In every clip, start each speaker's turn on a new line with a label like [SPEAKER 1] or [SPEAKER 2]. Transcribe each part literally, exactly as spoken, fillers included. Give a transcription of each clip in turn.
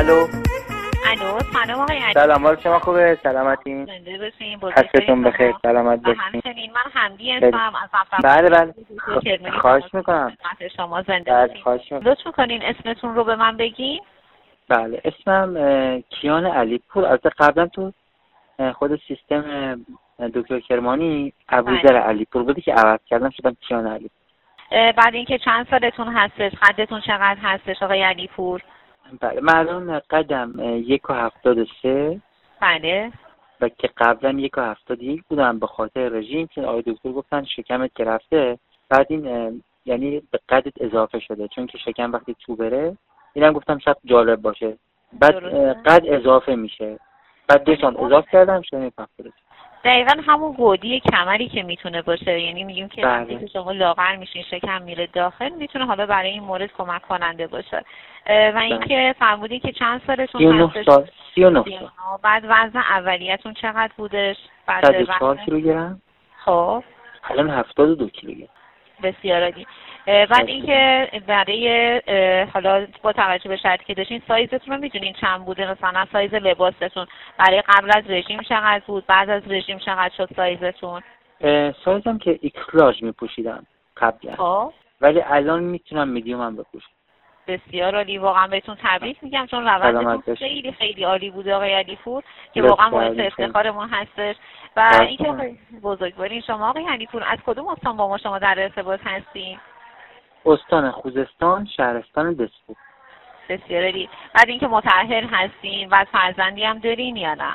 [SPEAKER 1] الو
[SPEAKER 2] الو سلام آقای علی.
[SPEAKER 1] سلام، حال شما خوبه؟ سلامتین؟
[SPEAKER 2] زنده باشین.
[SPEAKER 1] حستون بخیر، سلامت باشین.
[SPEAKER 2] همچنین من حمدی هستم از افغانستان.
[SPEAKER 1] بله بله خواهش میکنم.
[SPEAKER 2] شما زنده
[SPEAKER 1] بله
[SPEAKER 2] باشین.
[SPEAKER 1] خواهش میکنم.
[SPEAKER 2] لطف کنین اسمتون رو به من بگین.
[SPEAKER 1] بله اسمم کیان علیپور. البته قبلا تو خود سیستم دکتر کرمانی ابوذر علیپور بودی که عوض کردم شدم کیان علیپور.
[SPEAKER 2] بعد اینکه چند سالتون هستش؟ قدتون چقدر هستش آقای علیپور؟
[SPEAKER 1] بله من الان قدم یک و هفتاد و سه.
[SPEAKER 2] بله.
[SPEAKER 1] و که قبلا یک و هفتاد یک بودم به خاطر رژیم که آقای دکتر گفتن شکمت که رفته، بعد این یعنی به قدت اضافه شده، چون که شکم وقتی تو بره اینم گفتم شاید جالب باشه، بعد قد اضافه میشه، بعد دو سال اضافه کردم شده هفتاد.
[SPEAKER 2] دقیقا همون گودی کمری که میتونه باشه، یعنی میگیم که وقتی
[SPEAKER 1] بله.
[SPEAKER 2] که شما لاغر میشین شکم میره داخل، میتونه حالا برای این مورد کمک کننده باشه. و اینکه فرمودین که چند سالتون هستش؟
[SPEAKER 1] سال. سی و نه سال.
[SPEAKER 2] بعد وزن اولیتون چقدر بودش؟ بعد
[SPEAKER 1] صد و چهار کیلوگرم.
[SPEAKER 2] خب
[SPEAKER 1] الان هفتاد و دو کیلوگرم.
[SPEAKER 2] بسیار عالی. بعد اینکه برای حالا با توجه به شرطی که داشتین سایزتون رو میدونین چند بوده؟ مثلا سایز لباستون برای قبل از رژیم چقدر بود، بعد از رژیم چقدر شد سایزتون؟
[SPEAKER 1] سایزم که ایکس لارج میپوشیدم قبلا.
[SPEAKER 2] خب
[SPEAKER 1] ولی الان میتونم میدیوم هم بپوشم.
[SPEAKER 2] بسیار عالی. واقعا بهتون تبریک میگم چون روندتون خیلی خیلی عالی بوده آقای علیپور که واقعا باعث افتخار ما هستش. و اینکه بزرگوارین شما آقای علیپور از کدوم استان با ما شما در ارتباط هستین؟
[SPEAKER 1] استان خوزستان، شهرستان دسفور.
[SPEAKER 2] بسیار عالی. بعد اینکه متأهل هستین و فرزندی هم دارین یا نه؟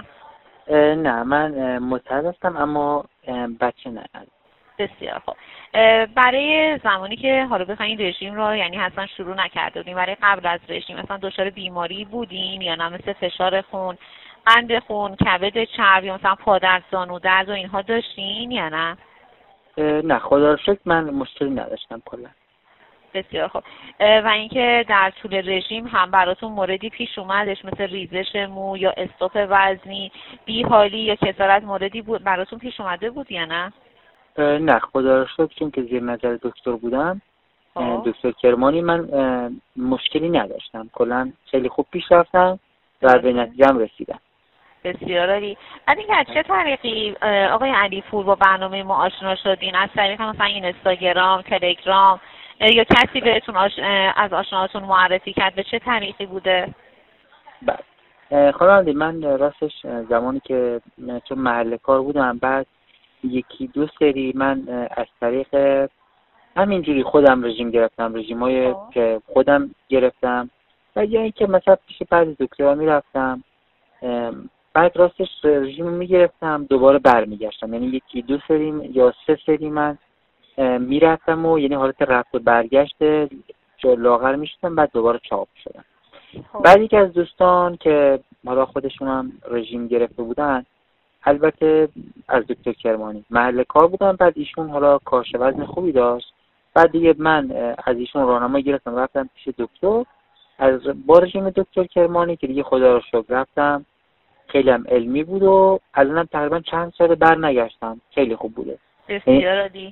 [SPEAKER 1] نه من متأهل هستم اما بچه ندارم.
[SPEAKER 2] بسیار خوب. برای زمانی که حالا بخواین رژیم رو یعنی اصلا شروع نکرده بودین، برای قبل از رژیم مثلا دچار بیماری بودین یا نه؟ مثل فشار خون، قند خون، کبد چرب یا مثلا پادرد، زانو درد و اینها داشتین یا نه؟
[SPEAKER 1] نه خدا رو شکر من مشکلی نداشتم کلا.
[SPEAKER 2] بسیار خوب. و اینکه در طول رژیم هم براتون موردی پیش اومدش مثل ریزش مو یا استوپ وزنی، بیحالی یا کسارت موردی بود براتون پیش اومده بود یا نه؟
[SPEAKER 1] نه خدا رو شکر چون که زیر نظر دکتر بودم، دکتر کرمانی، من مشکلی نداشتم، کلا خیلی خوب پیش رفتم و به نتیجه‌ام رسیدم.
[SPEAKER 2] بسیار عالی. بعد اینکه از چه طریقی آقای علیپور با برنامه ما آشنا شدین؟ از طریق مثلا اینستاگرام، تلگرام یا کسی بهتون آش... از آشناهاتون معرفی کرد؟ به چه طریقی بوده؟
[SPEAKER 1] بله خانم من راستش زمانی که چون محل کار بودم، بعد یکی دو سری من از طریق همینجوری خودم رژیم گرفتم، رژیمای که خودم گرفتم و یا اینکه مثلا پیش بعضی دکترها میرفتم، بعد راستش رژیم میگرفتم دوباره برمیگشتم، یعنی یکی دو سری یا سه سری من میرفتم و یعنی حالت رفت و برگشت لاغر میشدم بعد دوباره چاق شدم. بعد یکی از دوستان که حالا خودشون هم رژیم گرفته بودن، البته از دکتر کرمانی محل کار بودن، بعد ایشون حالا کاهش وزن خوبی داشت، بعد دیگه من از ایشون راهنمایی گرفتم رفتم پیش دکتر از با رژیم دکتر کرمانی که دیگه خدا رو شکر رفتم، خیلی هم علمی بود و الانم تقریبا چند سال برنگشتم، خیلی خوب بوده.
[SPEAKER 2] بسیار عالی.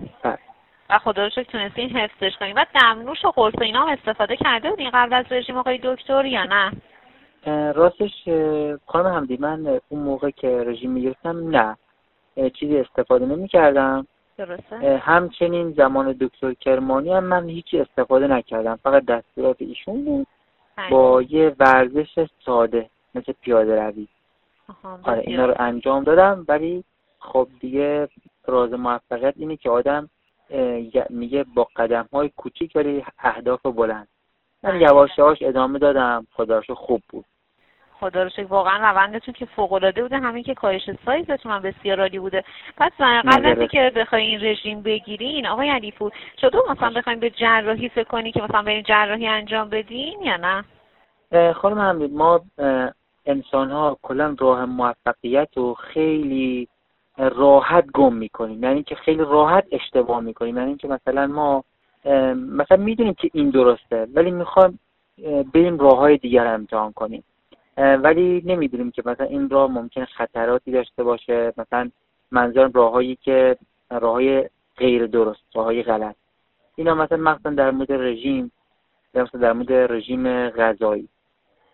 [SPEAKER 2] و خدا رو شکر تونستین حفظش کنین. و دمنوش و قرص اینا هم استفاده کرده بودین قبل از رژیم آقای دکتر یا نه؟
[SPEAKER 1] راستش خانم حمدی من اون موقع که رژیم میگرفتم نه چیزی استفاده نمی کردم.
[SPEAKER 2] درسته؟
[SPEAKER 1] همچنین زمان دکتر کرمانی هم من هیچی استفاده نکردم، فقط دستورات ایشون بود با یه ورزش ساده مثل پیاده روی. آره اینا رو انجام دادم، ولی خب دیگه راز موفقیت اینه که آدم میگه با قدم های کوچیک ولی اهداف بلند. من یواش یواش ادامه دادم، خدا رو شکر خوب بود.
[SPEAKER 2] خدا رو شکر واقعا روندتون که فوق العاده بوده، همین که کاهش سایزتون هم بسیار عالی بوده. پس قبل از اینکه بخواین رژیم بگیرین آقای علیپور شده مثلا بخواین به جراحی فکر کنین که مثلا برین جراحی انجام بدین یا نه؟
[SPEAKER 1] خانم حمید ما انسان ها کلا راه موفقیت رو خیلی راحت گم میکنیم، یعنی که خیلی راحت اشتباه میکنیم، یعنی که مثلا ما مثلا میدونیم که این درسته ولی میخوایم بریم راههای دیگر امتحان کنیم، ولی نمیدونیم که مثلا این راه ممکنه خطراتی داشته باشه، مثلا منظورم راههایی که راههای غیر درست، راههای غلط. اینا مثلا مثلا در مورد رژیم، مثلا در مورد رژیم غذایی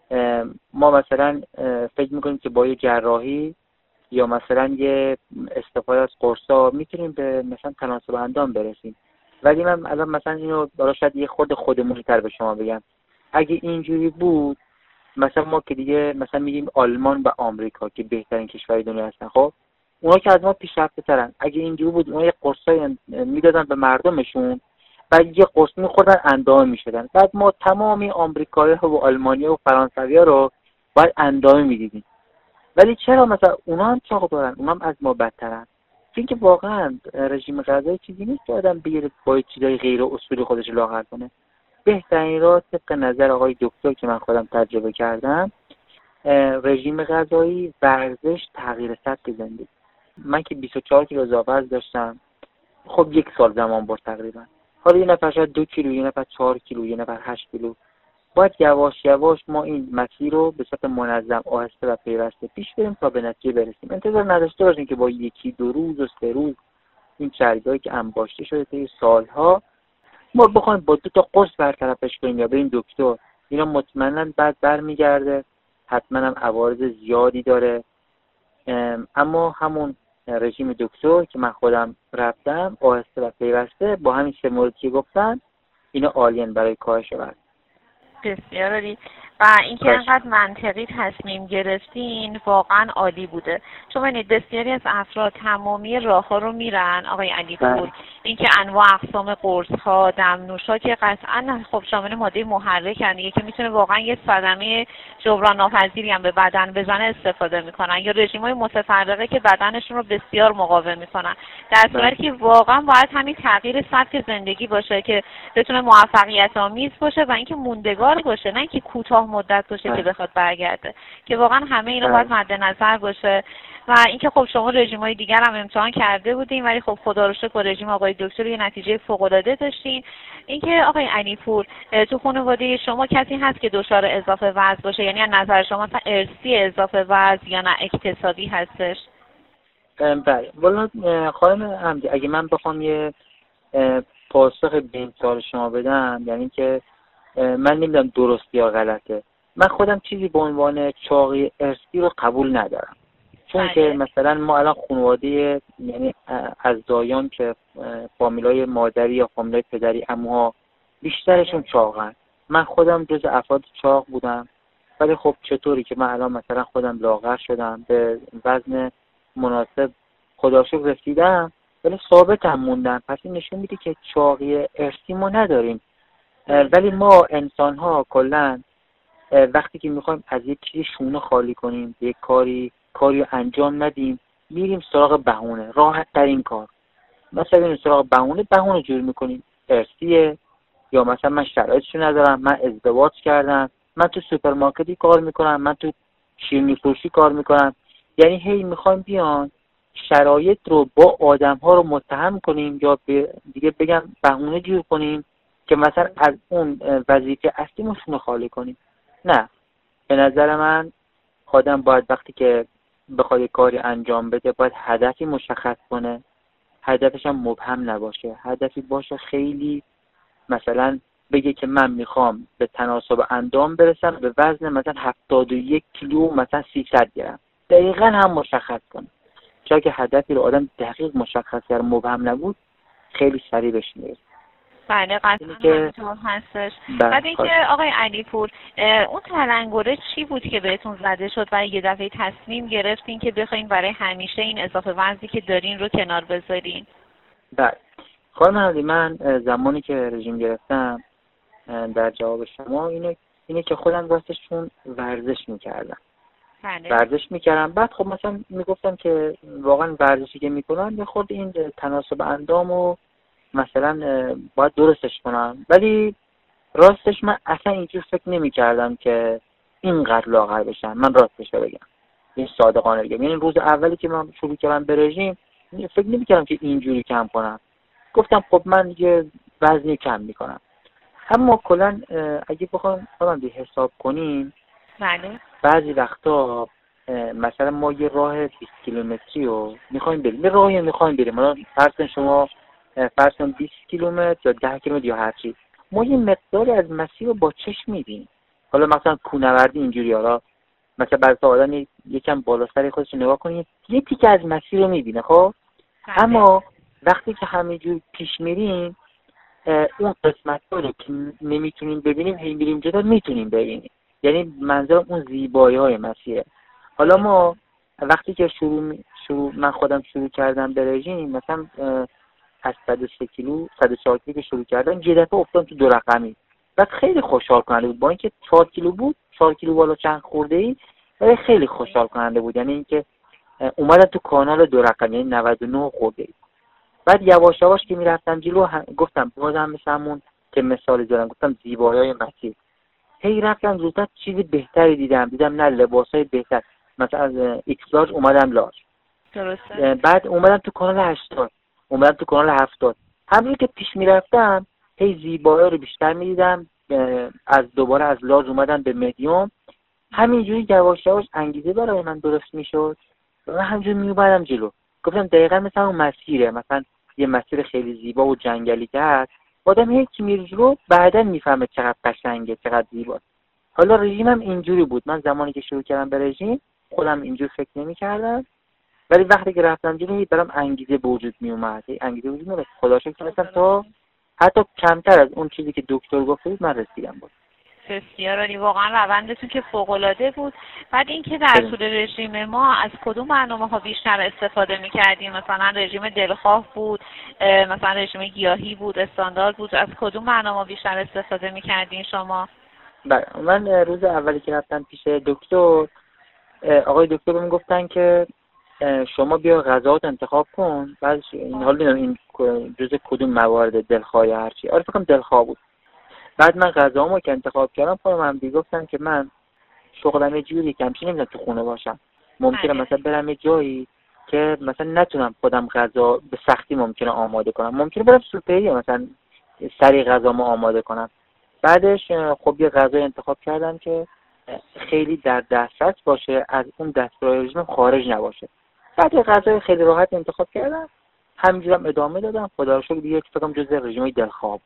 [SPEAKER 1] ما مثلا فکر میکنیم که با یه جراحی یا مثلا یه استفاده از قرصا میتونیم به مثلا تناسب اندام برسیم. ولی من الان مثلا اینو برای شاید یه خورده خودمونی تر به شما بگم، اگه اینجوری بود مثلا ما که دیگه مثلا میگیم آلمان و آمریکا که بهترین کشور دنیا هستن، خب اونا که از ما پیشرفته ترن، اگه اینجوری بود اونا یه قرصای میدادن به مردمشون، بعد یه قرص میخوردن اندام میشدن، بعد ما تمامی آمریکایی‌ها و آلمانی‌ها و فرانسوی‌ها رو باید اندام میدیدیم. ولی چرا مثلا اونا هم چاق دارن، اونا هم از ما بدترن؟ چون که واقعا رژیم غذایی چیزی نیست که آدم بگیره با چیزای غیر اصولی خودش لاغر کنه. بهترین راه طبق نظر آقای دکتر که من خودم تجربه کردم، رژیم غذایی، ورزش، تغییر سبک زندگی. من که بیست و چهار کیلو وزن داشتم، خب یک سال زمان برد تقریبا. حالا یه نفر شاید دو کیلو، یه نفر چهار کیلو، یه نفر هشت کیلو. باید یواش یواش ما این مسیر رو به صورت منظم، آهسته و پیوسته پیش بریم تا به نتیجه برسیم. انتظار نداشته باشیم که با یکی دو روز و سه روز این چربیایی که انباشته شده طی سالها ما بخوایم با دو تا قرص برطرفش کنیم یا بریم دکتر. اینا مطمئنا بعد برمیگرده، حتما هم عوارض زیادی داره. اما همون رژیم دکتر که من خودم رفتم، آهسته و پیوسته با همین سه موردی که گفتم، اینا عالیان برای کاهش وزن.
[SPEAKER 2] بسیار عالی. و اینکه انقدر منطقی تصمیم گرفتین واقعا عالی بوده. چون ببینید بسیاری از افراد تمامی راه‌ها رو میرن آقای علیپور، اینکه انواع اقسام قرص‌ها، دمنوش‌ها که قطعاً خب شامل ماده محرکن دیگه که میتونه واقعا یه صدمه جبران ناپذیری هم به بدن بزنه استفاده میکنن، یا رژیم‌های متفرقه که بدنشون رو بسیار مقاوم میکنن، در صورتی که واقعا باید همین تغییر سبک زندگی باشه که بتونه موفقیت آمیز باشه و اینکه موندگار باشه، نه اینکه کوتاه مدت باشه که بخواد برگرده، که واقعا همه اینا باید مد نظر باشه. و اینکه خب شما رژیم‌های دیگر هم امتحان کرده بودین ولی خب خدا رو شکر با رژیم آقای دکتر یه نتیجه فوق‌العاده داشتین. اینکه آقای علیپور تو خانواده شما کسی هست که دچار اضافه وزن باشه، یعنی از نظر شما مثلا ارثی اضافه وزن یا نه اکتسابی هستش؟
[SPEAKER 1] بله والا خانم حمدی، اگه من بخوام یه پاسخ به این سوال شما بدم، یعنی که من نمیدونم درست یا غلطه، من خودم چیزی به عنوان چاقی ارثی رو قبول ندارم. چون
[SPEAKER 2] بله.
[SPEAKER 1] که مثلا ما الان خانواده، یعنی از دایان که فامیلای مادری یا فامیلای پدری عموها بیشترشون چاقن. من خودم جز افراد چاق بودم، ولی خب چطوری که من الان مثلا خودم لاغر شدم، به وزن مناسب خدا شکر رسیدم، ولی ثابت هم موندم. پس این نشون میده که چاقی ارثی ما نداریم. ولی ما انسان ها کلن وقتی که میخوایم از یک چیزی شونه خالی کنیم، یک کاری کاری رو انجام ندیم، میریم سراغ بهونه، راحت ترین کار. مثلا میریم سراغ بهونه بهونه جور میکنیم، ارثیه، یا مثلا من شرایطشو ندارم، من ازدواج کردم، من تو سوپرمارکتی کار میکنم، من تو شیرینی فروشی کار میکنم. یعنی هی میخوایم بیان شرایط رو با آدم ها رو متهم کنیم یا دیگه بگم بهونه جور کنیم که مثلا از اون وظیفه اصلیمون شونه خالی کنیم. نه، به نظر من آدم باید وقتی که بخواد کاری انجام بده باید هدفی مشخص کنه، هدفش هم مبهم نباشه، هدفی باشه خیلی مثلا بگه که من میخوام به تناسب اندام برسم به وزن مثلا هفتاد و یک کیلو مثلا سیصد گرم، دقیقاً هم مشخص کنه. چون که هدفی رو آدم دقیق مشخص کرد، مبهم نبود، خیلی سریع بهش میرسه.
[SPEAKER 2] بله قطعا همینطور هستش. بعد اینکه آقای علیپور اون تلنگره چی بود که بهتون زده شد و یه دفعه تصمیم گرفتین که بخواین برای همیشه این اضافه وزنی که دارین رو کنار بذارین؟
[SPEAKER 1] بله خانم حمدی، من زمانی که رژیم گرفتم در جواب شما اینه اینه که خودم راستشون ورزش میکردم.
[SPEAKER 2] بله.
[SPEAKER 1] ورزش میکردم، بعد خب مثلا میگفتم که واقعا ورزشی که میکنم یه خورده این تناسب اندامو مثلا باید درستش کنم، ولی راستش من اصلا اینجور فکر نمی کردم که اینقدر لاغر بشم. من راستش رو بگم، این صادقانه بگم، یعنی روز اولی که من شروع کردم به رژیم فکر نمی کردم که اینجوری کم کنم. گفتم خب من یه وزنی کم میکنم. اما کلا اگه بخوام خودم حساب کنیم،
[SPEAKER 2] بله،
[SPEAKER 1] بعضی وقتا مثلا ما یه راه بیست کیلومتری رو میخوایم بریم، یه راهی میخوایم بریم، مثلا فرض کن شما فرض کن بیست کیلومتر یا ده کیلومتر یا هر چیز، ما یه مقداری از مسیر رو با چشم می‌بینیم. حالا مثلا کوهنوردی اینجوری، حالا مثلا بعضی آدم یکم بالا سر خودش نگاه کنه یه تیکه از مسیر رو میبینه خب، اما وقتی که همینجور پیش میریم اون قسمت رو که نمیتونیم ببینیم هی میریم جدا میتونیم ببینیم، یعنی منظورم اون زیبایی های مسیره. حالا ما وقتی که شروع شروع من خودم شروع کردم به رژیم، مثلا از صد و سه کیلو صد و چهار کیلو که شروع کردم یه دفعه افتادم تو دو رقمی، بعد خیلی خوشحال کننده بود. با اینکه چهار کیلو بود، چهار کیلو بالا چند خورده ای، ولی خیلی خوشحال کننده بود. یعنی اینکه اومدم تو کانال دو رقمی، یعنی نود و نه خورده ای. بعد یواش یواش که میرفتم جلو گفتم بازم مثل همون که مثال زدم، گفتم زیبایی‌های مسیر. هی رفتم زودتر چیز بهتری دیدم دیدم نه لباسای بهتر، مثلا از ایکس لارج اومدم لارج.
[SPEAKER 2] درسته.
[SPEAKER 1] بعد اومدم تو کانال هشتاد، اومدم تو کانال هفتاد. همونجوری که پیش میرفتم هی زیبایی رو بیشتر میدیدم، از دوباره از لارج اومدم به مدیوم. همینجوری یواش یواش انگیزه برای من درست میشد و همینجوری میومدم جلو. گفتم دقیقاً مثلا اون مسیره، مثلا یه مسیر خیلی زیبا و جنگلی که هست، آدم هیچ میره جلو بعداً میفهمه چقدر قشنگه، چقدر زیباست. حالا رژیمم اینجوری بود. من زمانی که شروع کردم به رژیم خودم اینجوری فکر نمی‌کردم، ولی وقتی که رفتم جلو برام انگیزه به وجود میومد. انگیزه وجود میاد. خدا شکر تونستم تا حتی کمتر از اون چیزی که دکتر گفته بود من رسیدم بود.
[SPEAKER 2] بسیار عالی، واقعا روندتون که فوق‌العاده بود. بعد اینکه در طول رژیم ما از کدوم برنامه‌ها بیشتر استفاده می‌کردیم؟ مثلا رژیم دلخواه بود، مثلا رژیم گیاهی بود، استاندارد بود، از کدوم برنامه بیشتر استفاده می‌کردین شما؟
[SPEAKER 1] بله، من روز اولی که رفتم پیش دکتر، آقای دکتر بهم گفتن که شما بیا غذات انتخاب کن. بعد این حال نمیدونم این جزء کدوم موارد دلخواه یا هر چی، آره فکر کنم دلخواه بود. بعد من غذامو که انتخاب کردم خودم هم دیگه گفتم که من شغلم یه جوری که همچین نمیدونم تو خونه باشم، ممکنه مثلا برم یه جایی که مثلا نتونم خودم غذا به سختی ممکنه آماده کنم، ممکنه برم سوپری مثلا سریع غذامو آماده کنم. بعدش خب یه غذای انتخاب کردم که خیلی در دسترس باشه، از اون دستگاه رژیم خارج نباشه. بعد یه غذای خیلی راحت انتخاب کردم، همینجورم ادامه دادم. خدا رو شکر دیگه فکر کنم جزء رژیمای دلخواه.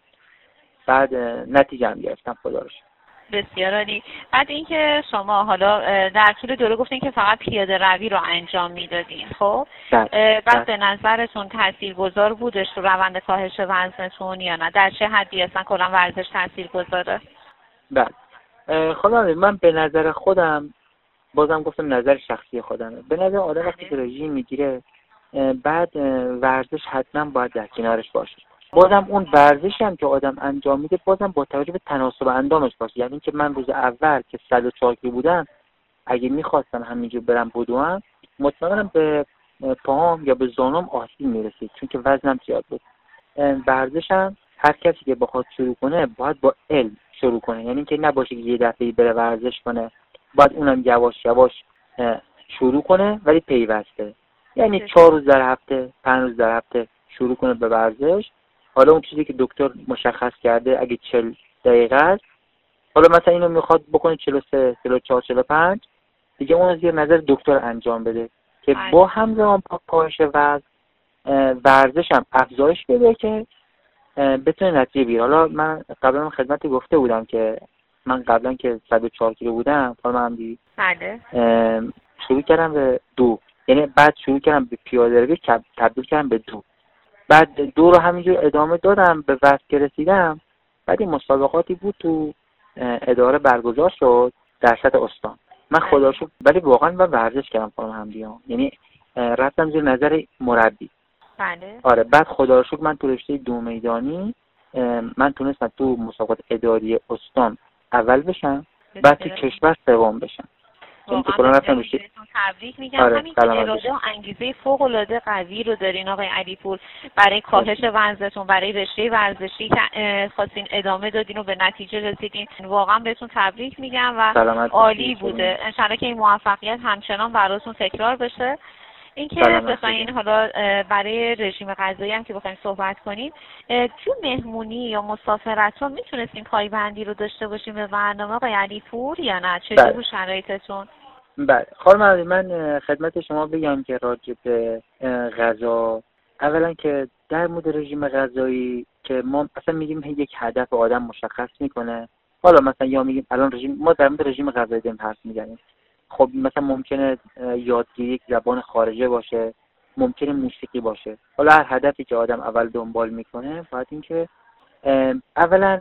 [SPEAKER 1] بعد نتیجه هم گرفتم خدا رو شکر.
[SPEAKER 2] بسیار عالی. بعد اینکه شما حالا در طول دوره گفتین که فقط پیاده روی رو انجام میدادین، خب بعد به نظرتون تاثیرگذار بودش تو روند کاهش وزنتون یا نه؟ در چه حدی اصلا کلا ورزش تاثیرگذاره؟
[SPEAKER 1] بله خدا من به نظر خودم، بازم گفتم نظر شخصی خودمه، به نظر آدم وقتی که رژیم میگیره بعد ورزش حتما باید در کنارش باشه. بازم اون ورزشی هم که آدم انجام میده بازم با توجه به تناسب اندامش باشه. یعنی که من روز اول که صد و چهار کیلو بودم اگه میخواستم همینجور برم بدوم مطمئنم به پاهم یا به زانوم آسیب میرسید، چون که وزنم زیاد بود. ورزشم هر کسی که بخواد شروع کنه باید با علم شروع کنه، یعنی که نباشه که یه دفعه بره ورزش کنه، باید اونم یواش یواش شروع کنه ولی پیوسته. یعنی چهار روز در هفته، پنج روز در هفته شروع کنه به ورزش. حالا اون چیزی که دکتر مشخص کرده اگه چهل دقیقه است، حالا مثلا اینو میخواد بکنه چهل و سه، چهل و چهار، چهل و پنج، دیگه اون زیر نظر دکتر انجام بده که با همزمان با کاهش وزن ورزش هم افزایش بده که بتونه نتیجه بگیره. حالا من قبلا خدمت گفته بودم که من قبلا که صد و چهار کیلو بودم، حالا من دی شروع کردم به دو، یعنی بعد شروع کردم به پیاده روی تبدیل کردم به دو. بعد دو رو همینجور ادامه دادم به وزن که رسیدم. بعد این مسابقاتی بود تو اداره برگزار شد در سطح استان. من خدا رو شکر ولی واقعا من ورزش کردم خانم حمدی‌ها، یعنی رفتم زیر نظر مربی.
[SPEAKER 2] بله.
[SPEAKER 1] آره بعد خدا رو شکر من تو رشته دو میدانی من تونستم تو مسابقات اداری استان اول بشم، بعد تو کشور سوم بشم.
[SPEAKER 2] واقعا بهتون تبریک میگم.
[SPEAKER 1] آره،
[SPEAKER 2] همین اراده و انگیزه فوق العاده قوی رو دارین آقای علیپور برای کاهش وزنتون، برای رشته ورزشی که خواستین ادامه دادین و به نتیجه رسیدین. واقعا بهتون تبریک میگم و عالی بوده. ان شاءالله که این موفقیت همچنان براتون تکرار بشه. اینکه بخواین حالا برای رژیم غذایی هم که بخوایم صحبت کنیم، تو مهمونی یا مسافرتون میتونستیم پایبندی رو داشته باشیم به برنامه آقای علیپور یا نه؟ چه جور شرایطتون؟
[SPEAKER 1] بله خانم عزیز، من خدمت شما بگم که راجع به غذا، اولا که در مورد رژیم غذایی که ما اصلا میگیم یک هدف آدم مشخص میکنه، حالا مثلا یا میگیم الان رژیم، ما در مورد رژیم غذایی داریم حرف میزنیم، خب مثلا ممکنه یادگیری یک زبان خارجه باشه، ممکنه موسیقی باشه. حالا هر هدفی که آدم اول دنبال میکنه باید این که اولا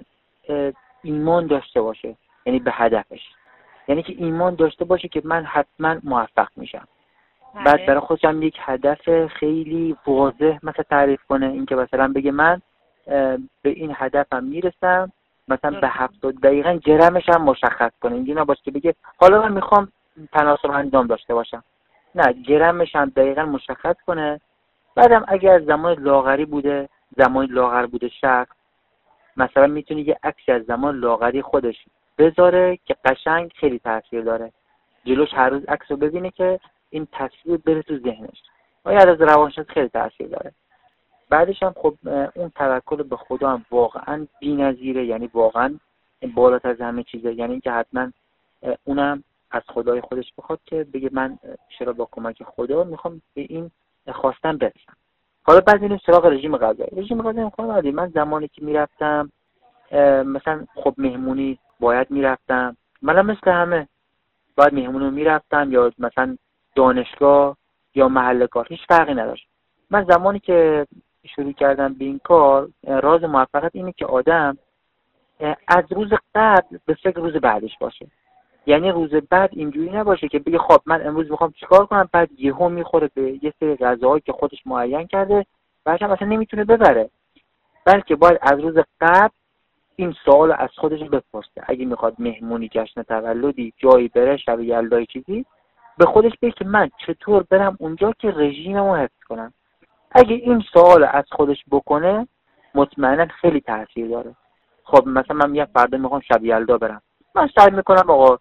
[SPEAKER 1] ایمان داشته باشه، یعنی به هدفش، یعنی که ایمان داشته باشه که من حتما موفق میشم. بعد برای خودش هم یک هدف خیلی واضح مثلا تعریف کنه، این که مثلا بگه من به این هدفم میرسم، مثلا به هفتاد دقیقا جرمش هم مشخص کنه. اینجوری نباشه که بگه حالا من میخوام تناسب اندام داشته باشم، نه، جرمش هم دقیقا مشخص کنه. بعدم اگر زمان لاغری بوده، زمان لاغر بوده شخص، مثلا میتونه یه عکسی از زمان لاغری خودش بذاره که قشنگ خیلی تاثیر داره، جلوش هر روز عکسو ببینه که این تصویر بره تو ذهنش و یا از روانشناسی خیلی تاثیر داره. بعدش هم خب اون توکل به خدا هم واقعا بی‌نظیره، یعنی واقعا بالاتر از همه چیزه، یعنی که حتما اونم از خدای خودش بخواد که بگه من چرا با کمک خدا میخوام به این خواستم برسم. حالا بعد اینو سراغ رژیم غذایی. رژیم غذایی میخوام من زمانی که میرفتم مثلا خب مهمونی باید میرفتم، منم مثل همه باید مهمونی میرفتم یا مثلا دانشگاه یا محل کار، هیچ فرقی نداشت. من زمانی که شروع کردم به این کار، راز موفقیت اینه که آدم از روز قبل به فکر روز بعدش باشه. یعنی روز بعد اینجوری نباشه که بگه خب من امروز میخوام چیکار کنم، بعد یهو میخوره به یه سری غذاهایی که خودش معین کرده بعدش اصلا نمیتونه ببره، بلکه باید از روز قبل این سوال از خودش بپرسه. اگه میخواد مهمونی، جشن تولدی، جایی بره، شب یلدای چیزی، به خودش بگه که من چطور برم اونجا که رژیممو حفظ کنم. اگه این سوال از خودش بکنه مطمئنا خیلی تاثیر داره. خب مثلا من میگم فردا میخوام شب یلدا برم، من سعی میکنم آقا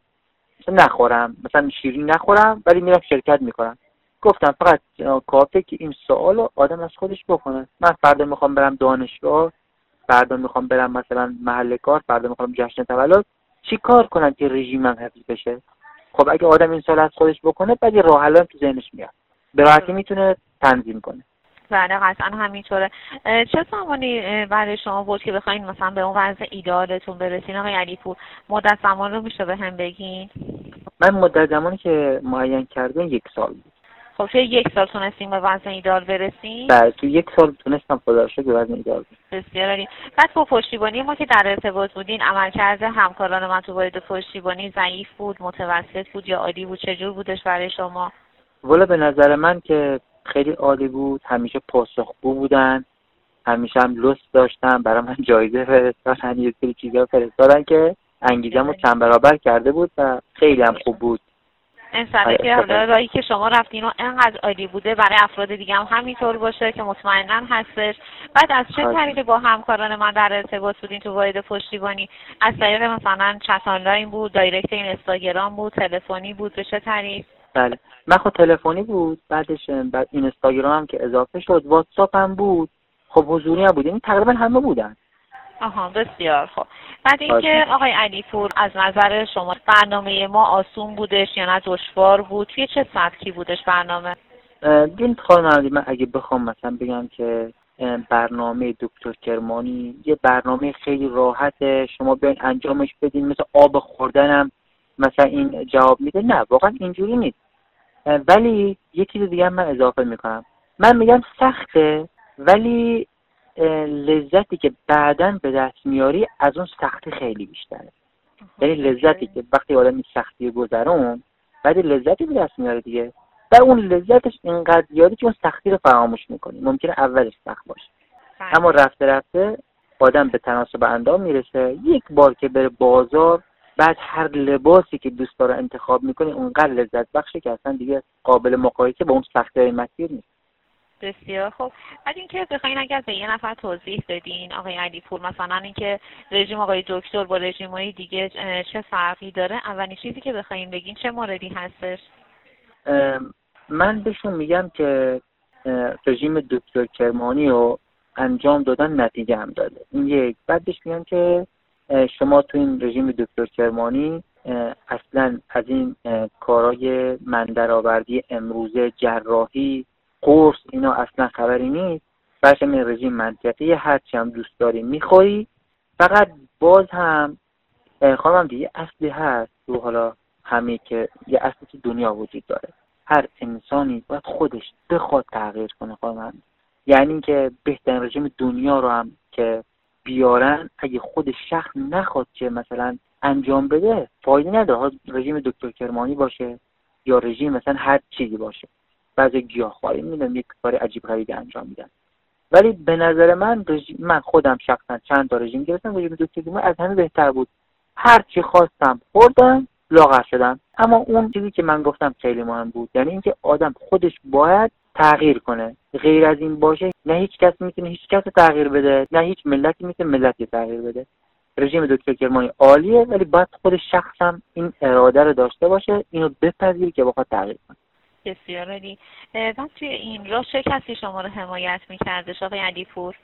[SPEAKER 1] نخورم، مثلا شیرین نخورم، ولی میرم شرکت میکنم. گفتم فقط کافیه که این سوالو آدم از خودش بکنه. من فردا میخوام برم دانشگاه، فردا میخوام برم مثلا محل کار، فردا میخوام جشن تولد، چی کار کنم که رژیمم حفظ بشه؟ خب اگه آدم این سوال از خودش بکنه، بعد یه راه حل تو ذهنش میاد، به راحتی میتونه تنظیم کنه.
[SPEAKER 2] بله قطعا همینطوره. چه زمانی برای شما بود که بخواید مثلا به اون وضع ایدئالتون برسین آقای علیپور؟ مدت زمان رو میشه به هم بگین؟
[SPEAKER 1] من مدت زمانی که معین کردم یک سال بود.
[SPEAKER 2] خب توی یک سال تونستیم به وزن ایدئال برسیم؟
[SPEAKER 1] بله تو یک سال تونستم خدا رو شکر به وزن ایدئال برسیم.
[SPEAKER 2] بسیار عالی. بعد با پشتیبانی ما که در ارتباط بودین، عملکرد همکاران من تو واحد پشتیبانی ضعیف بود، متوسط بود یا عالی بود؟ چجور بودش برای شما؟
[SPEAKER 1] والا به نظر من که خیلی عالی بود، همیشه پاسخگو بودن، همیشه هم لطف داشتن، برای من جایزه فرستادن، یه سری چیزا فرستادن که انگیزه‌مو چند برابر کرده بود و خیلی هم خوب بود.
[SPEAKER 2] انشالله که حالا راهی که شما رفتین و انقدر عالی بوده برای افراد دیگه هم همینطور باشه که مطمئنا هستش. بعد از چه طریقی با همکاران من در ارتباط بودین تو واحد پشتیبانی؟ از طریق مثلا چت آنلاین بود، دایرکت اینستاگرام بود، تلفنی بود، به چه طریق؟
[SPEAKER 1] بله من خود تلفنی بود، بعدش بعد اینستاگرام هم که اضافه شد، واتساپ هم بود، خب حضوری هم بود، یعنی تقریبا همه بودن.
[SPEAKER 2] آها بسیار خب. بعد اینکه آقای علیپور از نظر شما برنامه ما آسون بودش یا نه دشوار بود؟ توی چه سبکی بودش برنامه؟
[SPEAKER 1] این خانم من اگه بخوام مثلا بگم که برنامه دکتر کرمانی یه برنامه خیلی راحته، شما بیاین انجامش بدین مثل آب خوردنم مثلا این جواب میده، نه واقعا اینجوری نیست. ولی یه چیز دیگه هم من اضافه میکنم، من میگم سخته ولی لذتی که بعداً به دست میاری از اون سختی خیلی بیشتره. یعنی لذتی که وقتی آدم این سختی گذرون بعد لذتی به دست میاره دیگه، و اون لذتش اینقدر زیاده که اون سختی رو فراموش میکنی. ممکنه اولش سخت باشه اما رفته رفته آدم به تناسب اندام میرسه. یک بار که بره بازار، بعد هر لباسی که دوست داره انتخاب میکنه اونقدر لذت بخشه که اصلا دیگه قابل مقایسه با اون سختی مسیر نیست.
[SPEAKER 2] بسیار خب. بعد اینکه بخواین اگر به یه نفر توضیح بدین آقای علیپور، مثلا اینکه رژیم آقای دکتر با رژیم‌های دیگه چه فرقی داره، اولین چیزی که بخواین بگین چه موردی هستش؟
[SPEAKER 1] من بهشون میگم که رژیم دکتر کرمانی رو انجام دادن نتیجه هم داده، این یک. بعد بهش میگم که شما تو این رژیم دکتر کرمانی اصلا از این کارهای مندرآوردی امروزه، جراحی، قرص، اینا اصلا خبری نیست. برش این رژیم منطقی، هرچی هم دوست داری میخوری، فقط باز هم خانم دیگه اصلی هست تو حالا همه که یه اصلی تو دنیا وجود داره، هر انسانی باید خودش بخواد تغییر کنه خانم. یعنی که بهترین رژیم دنیا رو هم که بیارن اگه خود شخص نخواد که مثلا انجام بده فایده نداره. رژیم دکتر کرمانی باشه یا رژیم مثلا هر چیزی باشه، بعضی گیاهخواری میدن یک کار عجیب غریبی انجام میدن، ولی به نظر من رژیم، من خودم شخصا چند تا رژیم گرفتم، رژیم دکتر کرمانی از همه بهتر بود. هر چی خواستم خوردم، لاغر شدم. اما اون چیزی که من گفتم خیلی مهم بود، یعنی اینکه آدم خودش باید تغییر کنه. غیر از این باشه نه هیچ کس میتونه هیچ کس تغییر بده، نه هیچ ملتی میتونه ملتی تغییر بده. رژیم دکتر کرمانی عالیه، ولی باید خود شخصم این اراده رو داشته باشه، اینو بپذیره که بخواد تغییر کنه.
[SPEAKER 2] بسیار عالی. بعد توی این راه چه کسی شما رو حمایت میکرده آقای علیپور؟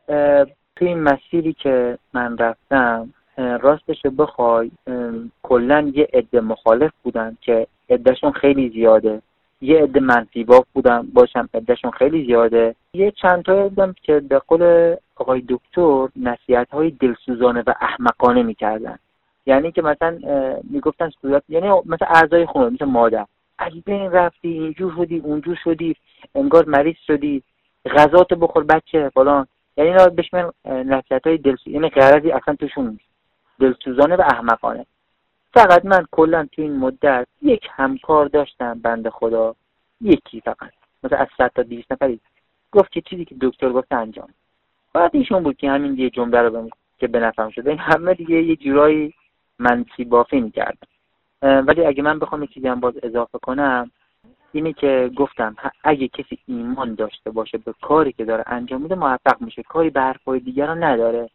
[SPEAKER 1] توی این مسیری که من رفتم راستش رو بخوای کلا یه عده مخالف بودن که عدهشون خیلی زیاده، یه عده منفی باف بودن باشم عدهشون خیلی زیاده، یه چند تا بودن که به قول آقای دکتر نصیحت‌های دلسوزانه و احمقانه میکردن. یعنی که مثلا میگفتن صورت، یعنی مثلا اعضای خونه مثل مادر، اگه بین رفتی اینجور شدی اونجور شدی، انگار مریض شدی، غذاتو بخور بچه فلان. یعنی اینا بهش من نصیحت‌های دلسوزانه، یعنی غرضی اصلا توشون نیست، دلسوزانه و احمقانه. فقط من کلا تو این مدت یک همکار داشتم بنده خدا، یکی فقط، مثلا از صد تا دویست نفری گفت که چیزی که دکتر گفت انجام. بعد ایشون بود که همین یه جمله رو بهم که به نفعم شده. این همه دیگه یه جورایی منفی بافی می‌کردن. ولی اگه من بخوام یه چیزی هم باز اضافه کنم، اینه که گفتم اگه کسی ایمان داشته باشه به کاری که داره انجام میده موفق میشه، کاری به حرفای دیگران نداره.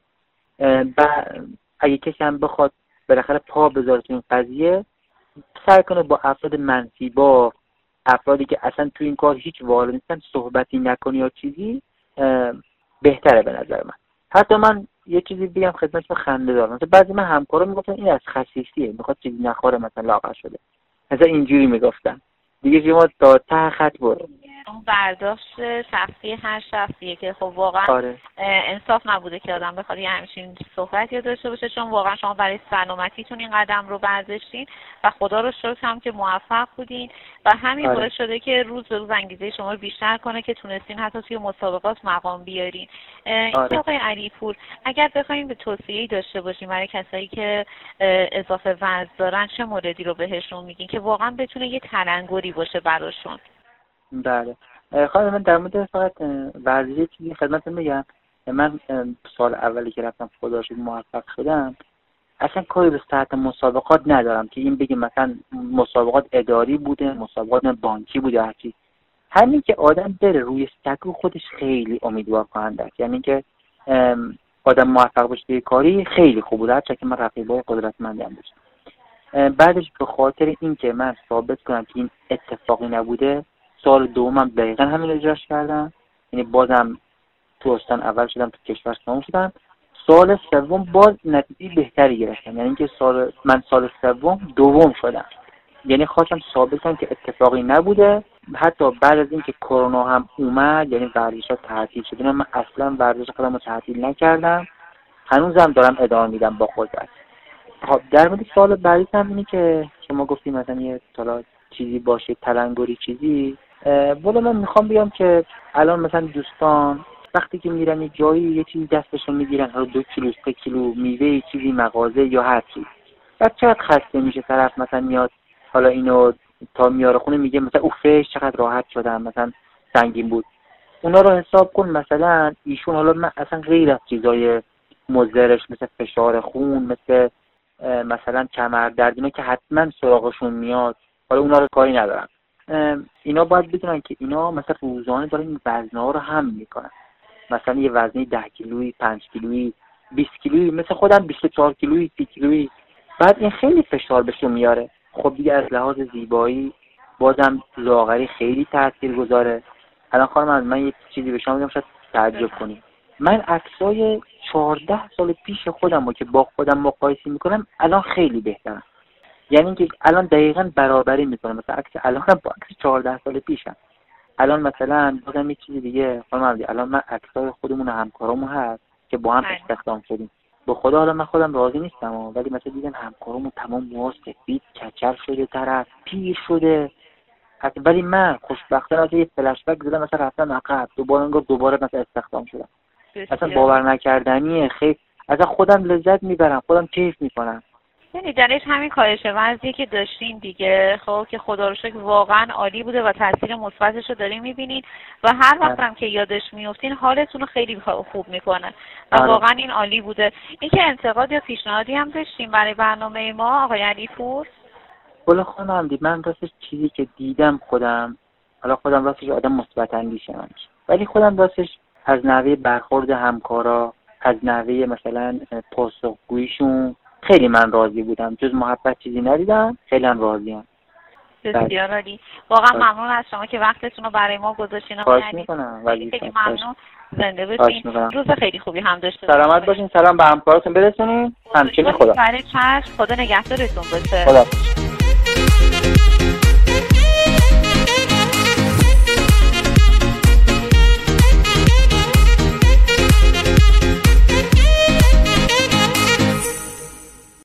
[SPEAKER 1] و اگه کسی هم بخواد بالاخره پا بذاره تو این قضیه، سعی کنه با افراد منفی، با افرادی که اصلا تو این کار هیچ وارد نیستن صحبتی نکنی یا چیزی، بهتره به نظر من. حتی من یه چیزی بگم خدمتتون خنده دارم، مثلا بعضی من همکارا میگفتن این از خسیسیه، میخواد چیزی نخوره مثلا لاغر شده، مثلا اینجوری میگفتن. دیگه شما تا ته خط برو.
[SPEAKER 2] اون برداشت شخصی هر شخصیه که خب واقعا
[SPEAKER 1] آره.
[SPEAKER 2] انصاف نبوده که آدم بخواد یه همچین صحبتی داشته باشه، چون واقعا شما برای سلامتیتون این قدم رو برداشتین و خدا رو شکر هم که موفق بودین و همین
[SPEAKER 1] آره.
[SPEAKER 2] باعث شده که روز به روز انگیزه شما رو بیشتر کنه که تونستین حتی توی مسابقات مقام بیارین.
[SPEAKER 1] آره.
[SPEAKER 2] آقای علیپور، اگر بخوایم به توصیه‌ای داشته باشیم برای کسایی که اضافه وزن دارن، چه موردی رو بهشون میگین که واقعا بتونه یه تلنگری باشه براشون؟
[SPEAKER 1] بله خانم، من در مورد فقط ورزش چیزی خدمتتون بگم. من سال اولی که رفتم خدا رو شکر موفق شدم، اصلا کاری به سطح مسابقات ندارم که این بگیم مثلا مسابقات اداری بوده، مسابقات بانکی بوده، هر چیز. همین که آدم بره روی سکو خودش خیلی امیدوار کننده است. یعنی که آدم موفق بشه توی کاری خیلی خوب بوده، هرچند که من رقیبای قدرتمندی هم داشتم. بعدش به خاطر این که من ثابت کنم که این اتفاقی نبوده، سال دومم دقیقا همین اجراش کردم. یعنی بازم تو استان اول شدم، تو کشور سوم شدم. سال سوم باز نتیجه بهتری گرفتم، یعنی که سال من سال سوم دوم شدم. یعنی خواستم ثابت کنم که اتفاقی نبوده. حتی بعد از اینکه کرونا هم اومد، یعنی ورزش‌ها تعطیل شد، من اصلا ورزش خودم رو تعطیل نکردم، هنوزم دارم ادامه میدم با قدرت. خب در مورد سال بعدی هم اینه که شما گفتیم مثلا یه سال چیزی باشه، تلنگری چیزی، ولی من میخوام بگم که الان مثلا دوستان وقتی که میرن یه جایی یه چیزی دستشون میگیرن، حالا دو کیلو سه کیلو میوه چیزی مغازه یا هر چیز، بعد چقدر خسته میشه طرف، مثلا میاد حالا اینو تا میاره خونه میگه مثلا اوفش چقدر راحت شدم، مثلا سنگین بود. اونا رو حساب کن مثلا ایشون، حالا من اصلا غیر از چیزای مضرش مثل فشار خون، مثل مثلا کمردرد، اینا که حتما سراغشون میاد، حالا اونا رو کاری ندارم. اینا باید بدونن که اینا مثلا روزانه دارن این وزن‌ها رو هم میکنن، مثلا یه وزنی ده کیلویی، پنج کیلویی، بیست کیلویی، مثل خودم بیست و چهار کیلویی، سی کیلویی، بعد این خیلی فشار بهشون میاره. خب دیگه از لحاظ زیبایی بازم لاغری خیلی تاثیر گذاره. الان خانم من یه چیزی به شما میگم شاید تعجب کنید، من عکسای چهارده سال پیش خودم رو که با خودم مقایسه میکنم الان خیلی بهترم. یعنی که الان دقیقاً برابری میکنم، مثلا عکس الان با عکس چهارده سال پیشم. الان مثلا بازم یه چیزی دیگه خانم الان من عکسای خودمون و همکارامون هست که با هم استخدام شدیم، با خدا حالا من خودم راضی نیستم، ولی مثلا دیدم همکارامون تمام موها سفید کچل شده، طرف پیر شده، حتی ولی من خوشبختانه از یه فلش بک زدم مثلا رفتم عقب، دوباره انگار دوباره مثلا استخدام شدم. اصلا باور نکردنیه، خیلی اصلا خودم لذت میبرم، خودم کیف میکنم.
[SPEAKER 2] یعنی دلیلش همین کاهش وزنی که داشتین دیگه، خب که خدا رو شکر واقعا عالی بوده و تاثیر مثبتش رو دارین میبینین و هر وقت هم که یادش میافتین حالتون رو خیلی خوب میکنه و آره. واقعا این عالی بوده. اینکه انتقاد یا پیشنهادی هم داشتین برای برنامه ما آقای علیپور؟
[SPEAKER 1] والا خانم من راستش چیزی که دیدم خودم، حالا خودم راستش آدم مثبت اندیشم، ولی خودم راستش از نحوه برخورد همکارا، از نحوه مثلا پاسخگوییشون خیلی من راضی بودم، جز محبت چیزی ندیدم، خیلی هم راضیم.
[SPEAKER 2] بسیار عالی. واقعا ممنون از شما که وقتتون رو برای ما گذاشتین.
[SPEAKER 1] خواهش میکنم.
[SPEAKER 2] خیلی خیلی ممنون. زنده باشین. روز خیلی خوبی هم داشته
[SPEAKER 1] باشین. سلامت باشین. سلام به همکاراتون برسونین. همچنین خدا.
[SPEAKER 2] برای چشم. خدا نگهدارتون باشه.
[SPEAKER 1] خدا.